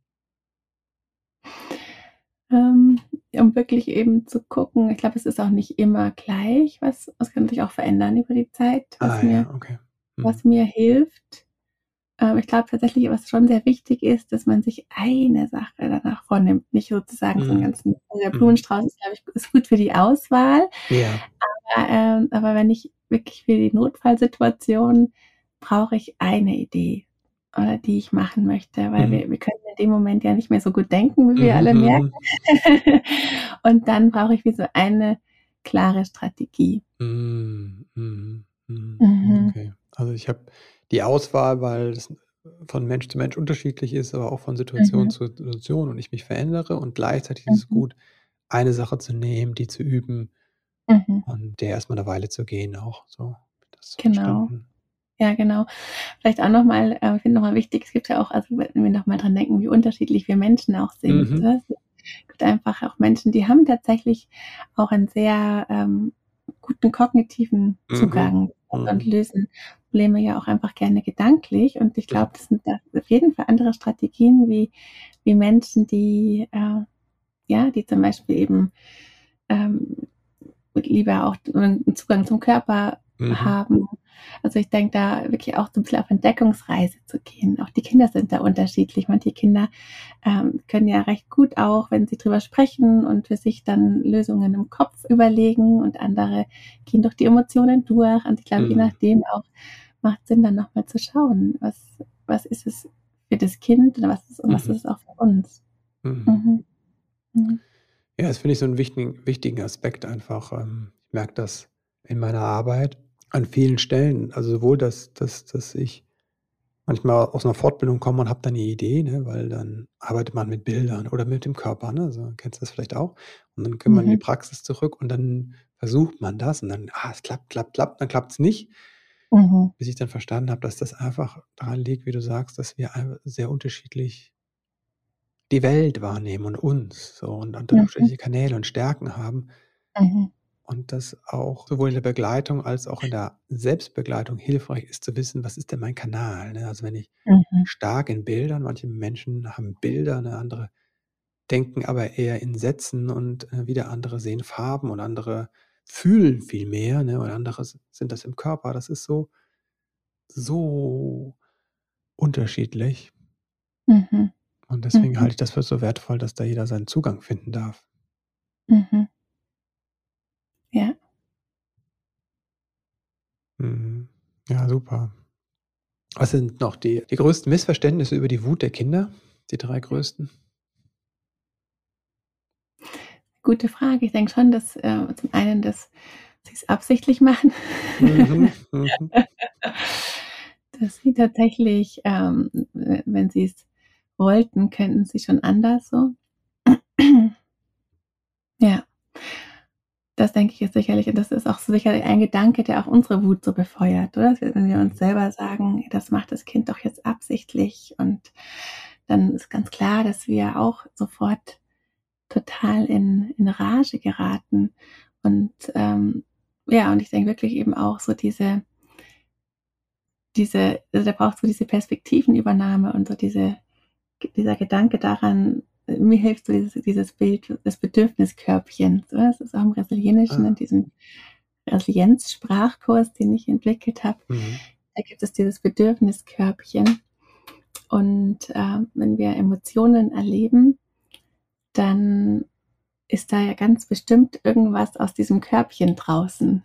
um wirklich eben zu gucken, ich glaube, es ist auch nicht immer gleich, was kann sich auch verändern über die Zeit, Ah ja, okay. Mhm. was mir hilft. Ich glaube tatsächlich, was schon sehr wichtig ist, dass man sich eine Sache danach vornimmt, nicht sozusagen so 'n Mhm. ganzen, der Mhm. Blumenstrauß ist, glaube ich, ist gut für die Auswahl, Ja. aber wenn ich wirklich für die Notfallsituation, brauche ich eine Idee, die ich machen möchte, weil Mhm. wir können in dem Moment ja nicht mehr so gut denken, wie wir Mhm, alle mhm, merken. mhm. Und dann brauche ich wie so eine klare Strategie. Mhm, mhm, mhm. Mhm. Okay. Also, ich habe die Auswahl, weil das von Mensch zu Mensch unterschiedlich ist, aber auch von Situation Mhm. zu Situation und ich mich verändere, und gleichzeitig ist es Mhm. gut, eine Sache zu nehmen, die zu üben Mhm. und der erst mal 'ne Weile zu gehen auch so. Habe ich das Genau. verstanden? Ja, genau. Vielleicht auch noch mal, ich finde noch mal wichtig, es gibt ja auch, also, wenn wir noch mal dran denken, wie unterschiedlich wir Menschen auch sind, Mhm. ne? Es gibt einfach auch Menschen, die haben tatsächlich auch einen sehr, guten kognitiven Mhm. Zugang und Mhm. lösen Probleme ja auch einfach gerne gedanklich. Und ich glaube, das sind auf jeden Fall andere Strategien wie Menschen, die zum Beispiel eben lieber auch einen Zugang zum Körper haben. Also ich denke, da wirklich auch so ein bisschen auf Entdeckungsreise zu gehen. Auch die Kinder sind da unterschiedlich. Manche Kinder können ja recht gut auch, wenn sie drüber sprechen und für sich dann Lösungen im Kopf überlegen, und andere gehen durch die Emotionen durch. Und ich glaube, je nachdem auch macht Sinn, dann nochmal zu schauen, was ist es für das Kind oder was ist es auch für uns. Ja, das finde ich so einen wichtigen Aspekt einfach. Ich merke das in meiner Arbeit an vielen Stellen. Also sowohl, dass ich manchmal aus einer Fortbildung komme und habe dann eine Idee, ne, weil dann arbeitet man mit Bildern oder mit dem Körper, ne? So, kennst du das vielleicht auch? Und dann kommt man in die Praxis zurück und dann versucht man das und dann, es klappt, dann klappt es nicht. Bis ich dann verstanden habe, dass das einfach daran liegt, wie du sagst, dass wir sehr unterschiedlich die Welt wahrnehmen und uns so und dann unterschiedliche Kanäle und Stärken haben. Und das auch sowohl in der Begleitung als auch in der Selbstbegleitung hilfreich ist zu wissen, was ist denn mein Kanal, ne? Also wenn ich stark in Bildern, manche Menschen haben Bilder, ne, andere denken aber eher in Sätzen und wieder andere sehen Farben und andere fühlen viel mehr, ne, und andere sind das im Körper. Das ist so unterschiedlich. Und deswegen halte ich das für so wertvoll, dass da jeder seinen Zugang finden darf. Ja. Ja, super. Was sind noch die größten Missverständnisse über die Wut der Kinder? Die 3 größten? Gute Frage. Ich denke schon, dass zum einen, dass sie es absichtlich machen. Dass sie tatsächlich, wenn sie es wollten, könnten sie schon anders so. Ja, das denke ich ist sicherlich, und das ist auch sicherlich ein Gedanke, der auch unsere Wut so befeuert, oder? Wenn wir uns selber sagen, das macht das Kind doch jetzt absichtlich, und dann ist ganz klar, dass wir auch sofort total in Rage geraten. Und und ich denke wirklich eben auch so diese, also da braucht so diese Perspektivenübernahme und so dieser Gedanke daran, mir hilft so dieses Bild des Bedürfniskörbchens. Das ist auch im Resilienischen, in diesem Resilienz-Sprachkurs, den ich entwickelt habe. Da gibt es dieses Bedürfniskörbchen. Und wenn wir Emotionen erleben, dann ist da ja ganz bestimmt irgendwas aus diesem Körbchen draußen.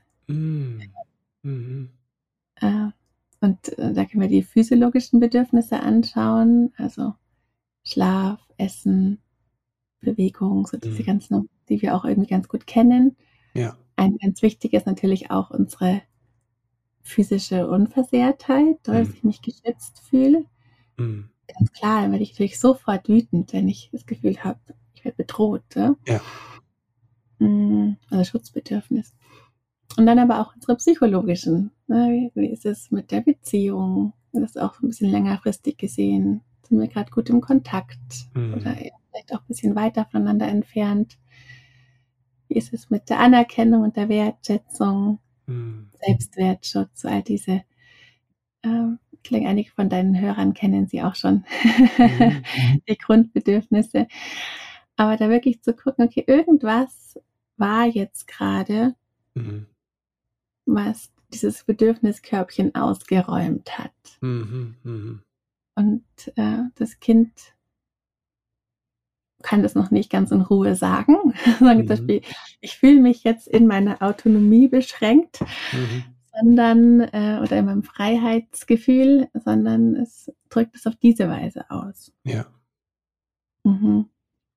Und da können wir die physiologischen Bedürfnisse anschauen, also Schlaf, Essen, Bewegung, so diese ganzen, die wir auch irgendwie ganz gut kennen. Ja. Ein ganz wichtig ist natürlich auch unsere physische Unversehrtheit, dass ich mich geschützt fühle. Ganz klar, dann werde ich natürlich sofort wütend, wenn ich das Gefühl habe, ich werde bedroht. Ja? Also Schutzbedürfnis. Und dann aber auch unsere psychologischen. Ne? Wie ist es mit der Beziehung? Das ist auch ein bisschen längerfristig gesehen. Sind wir gerade gut im Kontakt? Oder vielleicht auch ein bisschen weiter voneinander entfernt? Wie ist es mit der Anerkennung und der Wertschätzung? Selbstwertschutz, all diese, einige von deinen Hörern kennen sie auch schon, die Grundbedürfnisse. Aber da wirklich zu gucken, okay, irgendwas war jetzt gerade, was dieses Bedürfniskörbchen ausgeräumt hat. Und das Kind kann das noch nicht ganz in Ruhe sagen. Zum Beispiel, ich fühle mich jetzt in meiner Autonomie beschränkt, sondern oder in meinem Freiheitsgefühl, sondern es drückt es auf diese Weise aus. Ja. Und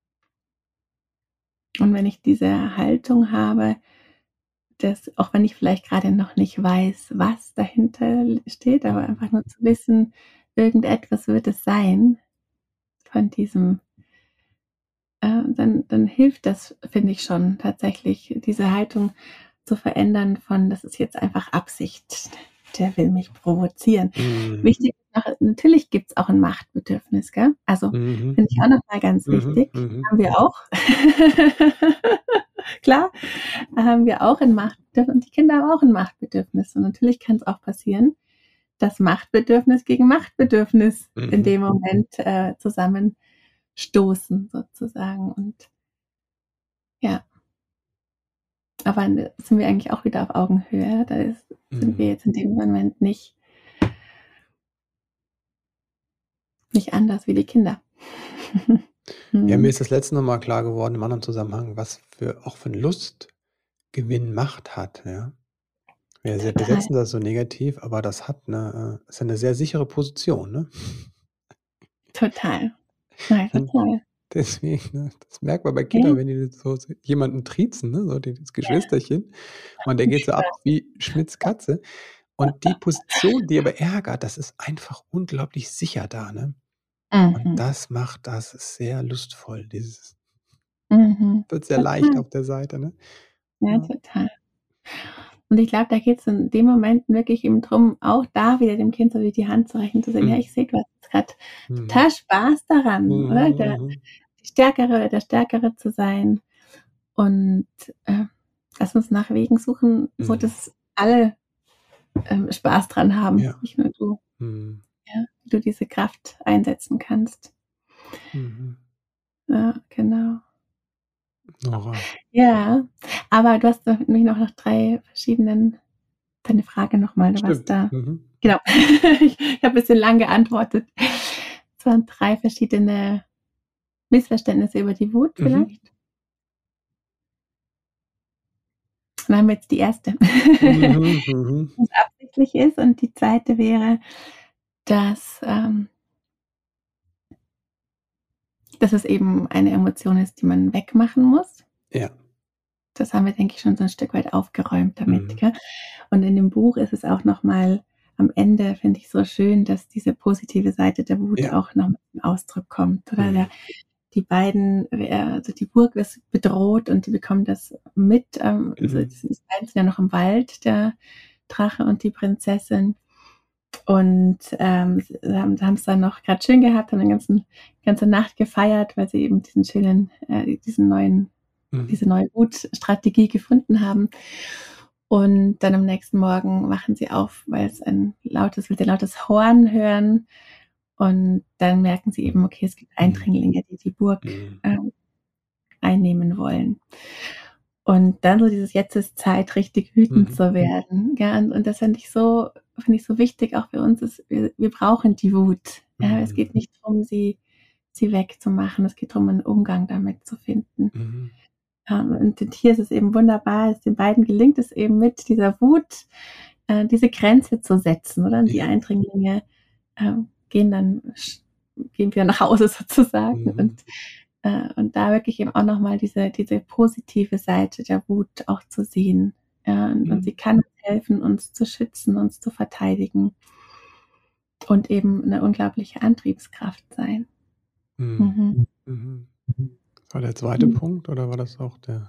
wenn ich diese Haltung habe, dass, auch wenn ich vielleicht gerade noch nicht weiß, was dahinter steht, aber einfach nur zu wissen, irgendetwas wird es sein von diesem, dann hilft das, finde ich schon tatsächlich, diese Haltung zu verändern von, das ist jetzt einfach Absicht, der will mich provozieren. Wichtig ist noch, natürlich gibt es auch ein Machtbedürfnis, gell? Also finde ich auch nochmal ganz wichtig, haben wir auch. Klar, haben wir auch ein Machtbedürfnis, und die Kinder haben auch ein Machtbedürfnis. Und natürlich kann es auch passieren, das Machtbedürfnis gegen Machtbedürfnis in Mhm. dem Moment zusammenstoßen sozusagen. Und ja, aber sind wir eigentlich auch wieder auf Augenhöhe. Sind wir Mhm. jetzt in dem Moment nicht anders wie die Kinder. Ja, mir Mhm. ist das letzte Noch mal klar geworden im anderen Zusammenhang, was auch für 'n Lustgewinn Macht hat, ja. Wir Total, besetzen das so negativ, aber das ist ja 'ne sehr sichere Position, ne? total. Nein, Und total. deswegen, ne, das merkt man bei Ja, Kindern, wenn die so jemanden triezen, ne, so das Geschwisterchen, und der ja, geht so ab Spaß. wie Schmitz' Katze. Und die Position, die aber ärgert, das ist einfach unglaublich sicher da, ne? Und Mhm. das ist sehr lustvoll, dieses Mhm. wird sehr leicht Total. auf der Seite, ne? Ja, Ja. total. Und ich glaube, da geht's in dem Moment wirklich eben drum, auch da wieder dem Kind so die Hand zu reichen, zu sagen: „Ja, Mhm. ich sehe, du hast jetzt grad Mhm. total Spaß daran, oder? Mhm, mhm. Die Stärkere oder der Stärkere zu sein." Und, äh, lass uns nach Wegen suchen, so Mhm. dass alle, Spaß dran haben, Ja. nicht nur du, Mhm. ja, wie du diese Kraft einsetzen kannst. Mhm. Ja, genau. Nora. Ja, aber du hast doch mich noch nach 3 verschiedenen deine Frage noch mal, du warst Stimmt. da Mhm. genau. Ich habe bisschen lang geantwortet. Es waren 3 verschiedene Missverständnisse über die Wut Mhm. vielleicht? Dann haben wir jetzt die erste, Mhm, mhm. was absichtlich ist, und die zweite wäre, dass, dass es eben eine Emotion ist, die man wegmachen muss. Ja. Das haben wir, denke ich, schon so 'n Stück weit aufgeräumt damit, Mhm. gell? Und in dem Buch ist es auch noch mal am Ende, finde ich so schön, dass diese positive Seite der Wut Ja. auch noch mal zum Ausdruck kommt, oder? Mhm. Die beiden, also die Burg ist bedroht und die bekommen das mit, also Mhm. die beiden sind ja noch im Wald, der Drache und die Prinzessin. Und, sie haben's dann noch grad schön gehabt, haben den ganze Nacht gefeiert, weil sie eben Mhm. diese neue Wutstrategie gefunden haben. Und dann am nächsten Morgen wachen sie auf, weil sie ein lautes Horn hören. Und dann merken sie eben, okay, es gibt Mhm. Eindringlinge, die die Burg, Mhm. einnehmen wollen. Und dann so dieses: „Jetzt ist Zeit, richtig wütend Mhm. zu werden." Ja, und das finde ich so wichtig auch für uns ist, wir brauchen die Wut. Ja, es Mhm. geht nicht drum, sie wegzumachen. Es geht drum, 'n Umgang damit zu finden. Mhm. Und hier ist es eben wunderbar, den beiden gelingt es eben mit dieser Wut, diese Grenze zu setzen, oder? Und die Ja. Eindringlinge, gehen dann gehen wieder nach Hause sozusagen, Mhm. und da wirklich eben auch noch mal diese positive Seite der Wut auch zu sehen. Ja, und sie Mhm. kann uns helfen, uns zu schützen, uns zu verteidigen und eben 'ne unglaubliche Antriebskraft sein. Mhm. Mhm. Mhm. Das war der zweite Punkt oder war das auch der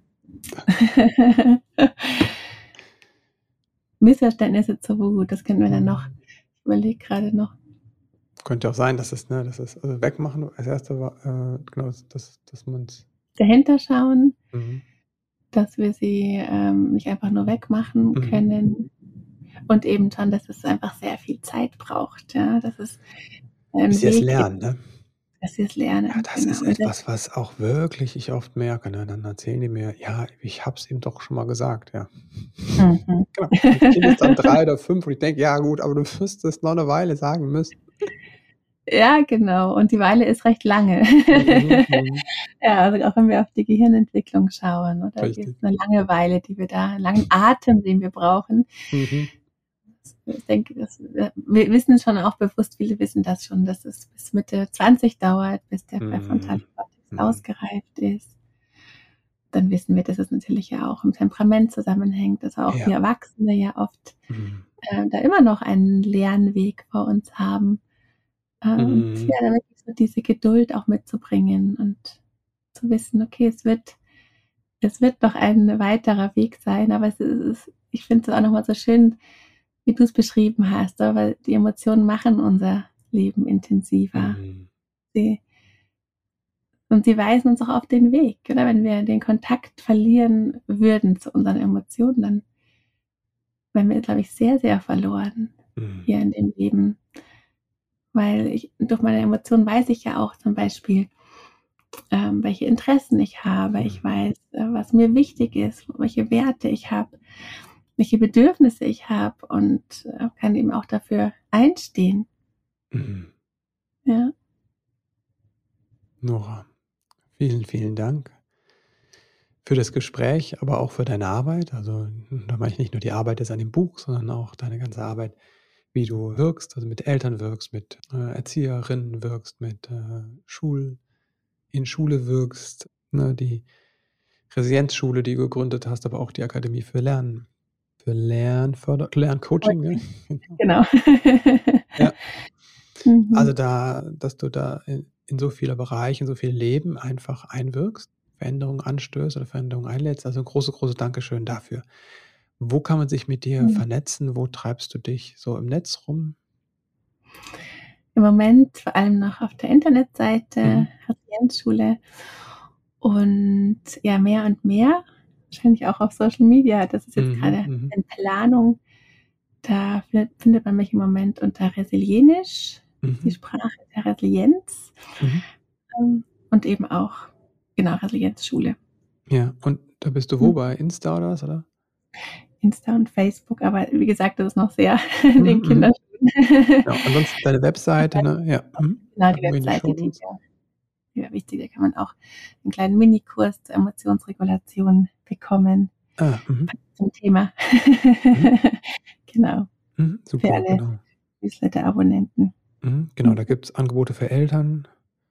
Missverständnisse zur Wut, das könnten wir dann noch, mhm. ich überlege grade noch. Könnte auch sein, dass es also wegmachen als Erste war, genau, dass man's Dahinter schauen, mhm. dass wir sie, nicht einfach nur wegmachen Mhm. können, und eben schon, dass es einfach sehr viel Zeit braucht, ja, dass es Bis ein sie es Weg ist, lernen, ne? dass wir es Ja, lernen, das genau. ist Und das etwas, was auch wirklich ich oft merke, ne? Dann erzählen die mir: „Ja, ich habe es ihm doch schon mal gesagt“, ja. mhm. Genau. Das Kind ist dann 3 oder 5 und ich denke: „Ja gut, aber du wirst es noch 'ne Weile sagen müssen.“ Ja, genau. Und die Weile ist recht lange. Mhm, mhm. Ja, also auch wenn wir auf die Gehirnentwicklung schauen, oder? Die Richtig. ist 'ne lange Weile, die wir da 'n langen Atem, den wir brauchen. Mhm. Ich denke, wir wissen schon auch bewusst, viele wissen das schon, dass es bis Mitte 20 dauert, bis der präfrontale Mhm. Kortex Mhm. ausgereift ist. Dann wissen wir, dass es natürlich ja auch im Temperament zusammenhängt, dass auch wir Ja. Erwachsene ja oft, Mhm. da immer noch einen Lernweg vor uns haben. Und ja, Mhm. da wirklich so diese Geduld auch mitzubringen und zu wissen: „Okay, es wird noch ein weiterer Weg sein", aber ich finde es auch noch mal so schön, wie du's beschrieben hast, weil die Emotionen machen unser Leben intensiver. Mhm. Sie sie weisen uns auch auf den Weg, oder? Wenn wir den Kontakt verlieren würden zu unseren Emotionen, dann wären wir, glaube ich, sehr, sehr verloren. hier in dem Leben. Weil durch meine Emotionen weiß ich ja auch zum Beispiel, welche Interessen ich habe. Ich weiß, was mir wichtig ist, welche Werte ich habe, welche Bedürfnisse ich habe und kann eben auch dafür einstehen. Ja. Nora, vielen, vielen Dank für das Gespräch, aber auch für deine Arbeit. Also da meine ich nicht nur die Arbeit jetzt an dem Buch, sondern auch deine ganze Arbeit, wie du wirkst, also mit Eltern wirkst, mit Erzieherinnen wirkst, mit in Schule wirkst, ne, die Resilienzschule, die du gegründet hast, aber auch die Akademie für Lerncoaching. Ne? Genau. Ja. Also dass du da in so viele Bereiche, in so viel Leben einfach einwirkst, Veränderungen anstößt oder Veränderungen einlädst. Also ein großes Dankeschön dafür. Wo kann man sich mit dir vernetzen? Wo treibst du dich so im Netz rum? Im Moment vor allem noch auf der Internetseite Resilienzschule und ja, mehr und mehr, wahrscheinlich auch auf Social Media. Das ist jetzt gerade in Planung. Da findet man mich im Moment unter Resilienisch, die Sprache der Resilienz, und eben auch, genau, Resilienzschule. Ja, und da bist du wo, bei Insta oder was, oder? Insta und Facebook, aber wie gesagt, das ist noch sehr in den Kinderschuhen. Ja, ansonsten deine Webseite, ne? Ja. Genau, die Webseite, die wäre wichtig. Da kann man auch einen kleinen Minikurs zur Emotionsregulation bekommen. Zum Thema. Genau. Super, für alle genau. Newsletter-Abonnenten. Genau, da gibt es Angebote für Eltern.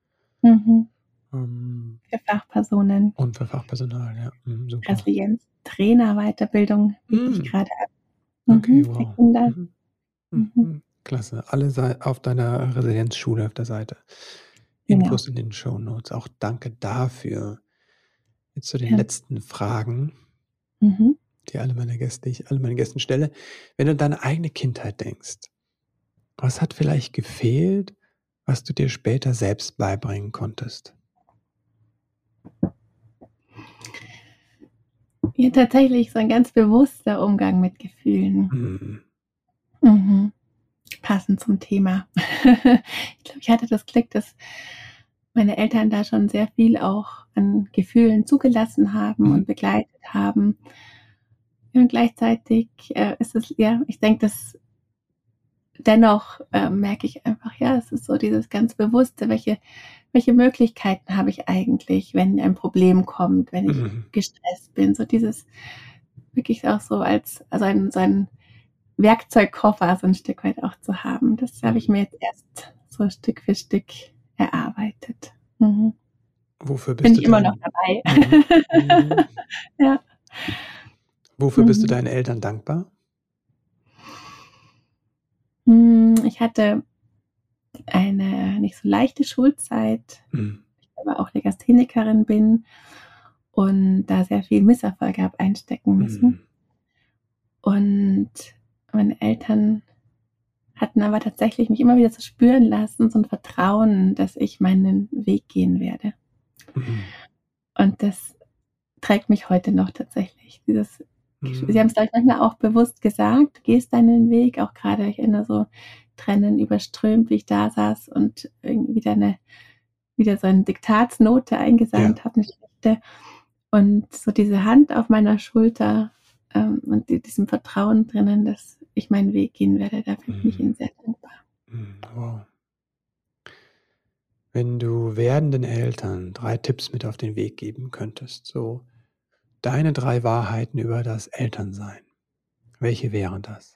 Für Fachpersonen. Und für Fachpersonal, ja. Super. Resilienz-Trainer, Weiterbildung biete ich gerade ab. Okay, wow. Für Kinder. Klasse. Alle auf deiner Resilienzschule auf der Seite. Genau. Infos in den Shownotes. Auch danke dafür. Jetzt zu den letzten Fragen, die alle meine Gästen stelle. Wenn du an deine eigene Kindheit denkst, was hat vielleicht gefehlt, was du dir später selbst beibringen konntest? Ja, tatsächlich so ein ganz bewusster Umgang mit Gefühlen. Passend zum Thema. Ich glaube, ich hatte das Glück, dass meine Eltern da schon sehr viel auch an Gefühlen zugelassen haben und begleitet haben. Und gleichzeitig ist es, ich denke, dass dennoch merke ich einfach, es ist so dieses ganz Bewusste, welche Möglichkeiten habe ich eigentlich, wenn ein Problem kommt, wenn ich gestresst bin. So dieses wirklich auch so als ein Werkzeugkoffer so ein Stück weit auch zu haben. Das habe ich mir jetzt erst so Stück für Stück erarbeitet. Wofür bist Bin du ich immer noch dabei. Ja. Wofür bist du deinen Eltern dankbar? Ich hatte eine nicht so leichte Schulzeit, ich aber auch Legasthenikerin bin und da sehr viel Misserfolge habe einstecken müssen. Und meine Eltern hatten aber tatsächlich mich immer wieder zu spüren lassen, so ein Vertrauen, dass ich meinen Weg gehen werde. Und das trägt mich heute noch tatsächlich. Sie haben es, glaube ich, manchmal auch bewusst gesagt, du gehst deinen Weg, auch gerade, ich erinnere so, Tränen überströmt, wie ich da saß und irgendwie wieder so eine Diktatsnote eingesandt habe, eine schlechte. Und so diese Hand auf meiner Schulter und diesem Vertrauen drinnen, dass ich meinen Weg gehen werde, da bin ich Ihnen sehr dankbar. Wow. Wenn du werdenden Eltern 3 Tipps mit auf den Weg geben könntest, so deine 3 Wahrheiten über das Elternsein, welche wären das?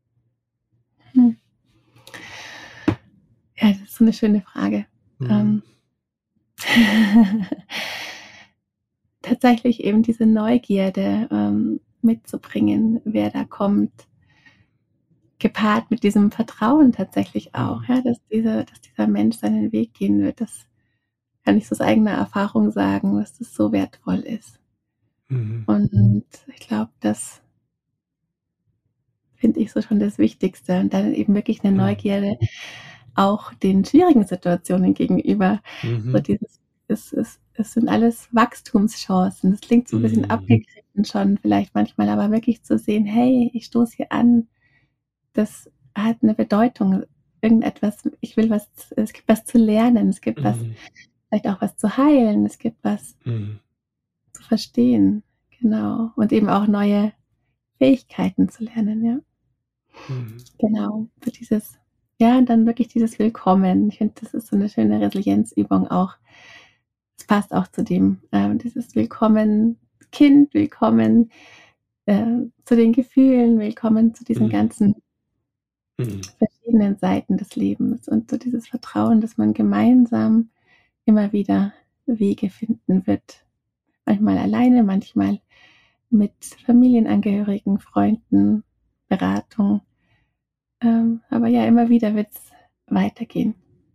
Ja, das ist so eine schöne Frage. Tatsächlich eben diese Neugierde mitzubringen, wer da kommt, gepaart mit diesem Vertrauen tatsächlich auch, dass dieser Mensch seinen Weg gehen wird. Das kann ich so aus eigener Erfahrung sagen, dass das so wertvoll ist. Und ich glaube, das finde ich so schon das Wichtigste. Und dann eben wirklich eine Neugierde auch den schwierigen Situationen gegenüber. So dieses, es sind alles Wachstumschancen. Das klingt so ein bisschen abgegriffen schon vielleicht manchmal, aber wirklich zu sehen, hey, ich stoße hier an, das hat eine Bedeutung, irgendetwas, es gibt was zu lernen, es gibt was, vielleicht auch was zu heilen, es gibt was zu verstehen, genau. Und eben auch neue Fähigkeiten zu lernen, ja. Genau, für dieses, ja, und dann wirklich dieses Willkommen. Ich finde, das ist so eine schöne Resilienzübung auch. Es passt auch zu dem, dieses Willkommen Kind, willkommen zu den Gefühlen, willkommen zu diesen ganzen verschiedenen Seiten des Lebens und so dieses Vertrauen, dass man gemeinsam immer wieder Wege finden wird. Manchmal alleine, manchmal mit Familienangehörigen, Freunden, Beratung. Aber ja, immer wieder wird es weitergehen.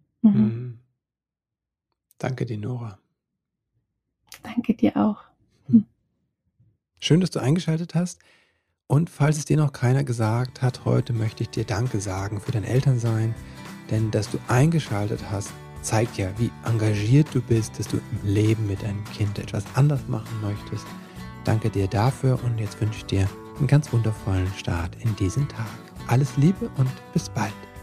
Danke dir, Nora. Danke dir auch. Schön, dass du eingeschaltet hast. Und falls es dir noch keiner gesagt hat, heute möchte ich dir Danke sagen für dein Elternsein. Denn dass du eingeschaltet hast, zeigt ja, wie engagiert du bist, dass du im Leben mit deinem Kind etwas anders machen möchtest. Danke dir dafür und jetzt wünsche ich dir einen ganz wundervollen Start in diesen Tag. Alles Liebe und bis bald.